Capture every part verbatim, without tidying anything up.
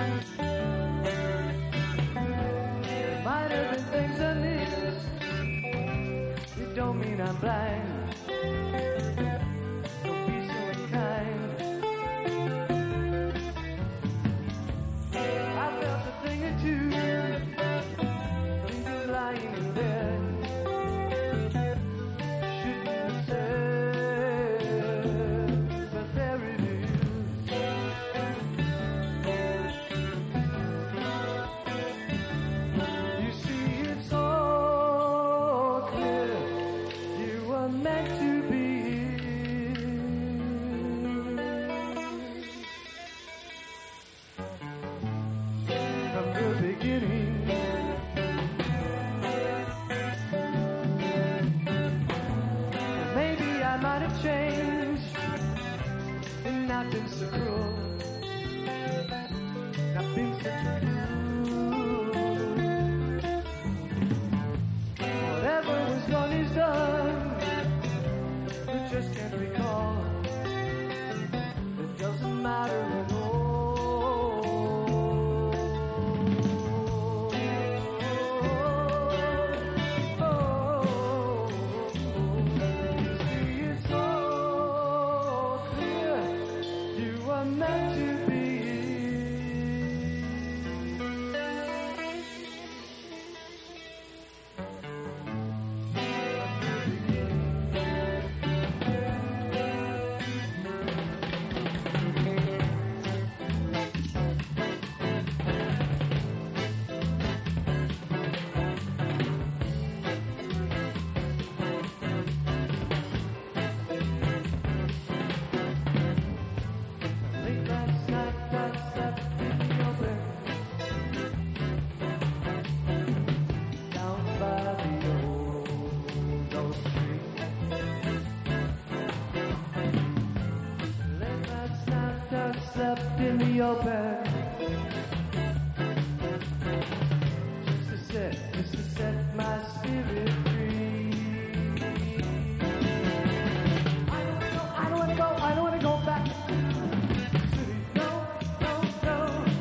Might have been things I missed. It don't mean I'm blind. Don't be so unkind. I felt a thing or two. Think of lying in bed. Shouldn't have said, but there it is. You see, it's all clear. You were meant to be here from the beginning. Maybe I might have changed and not been so cruel, not been such a fool. Whatever was done is done. We just can't recall. It doesn't matter at all. Oh, you see, it's all clear. You were meant to be. Late last night, I slept in your bed, down by the old oak tree. Late last night, I slept in your bed, just to set, just to set my spirit free. I don't wanna go, I don't wanna go, I don't wanna go back. No, no, no.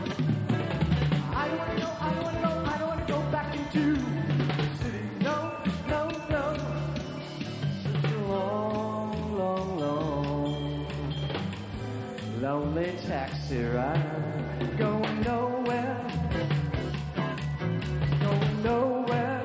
I don't wanna go, I don't wanna go, I don't wanna go back into the city. No, no, no. Such a long, long, long, lonely taxi ride, going nowhere, going nowhere.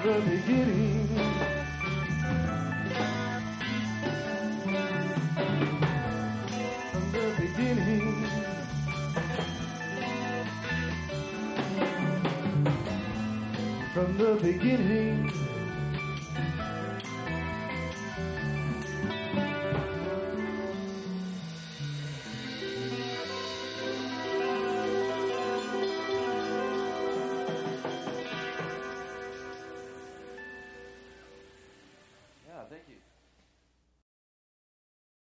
the beginning. From the beginning. From the beginning.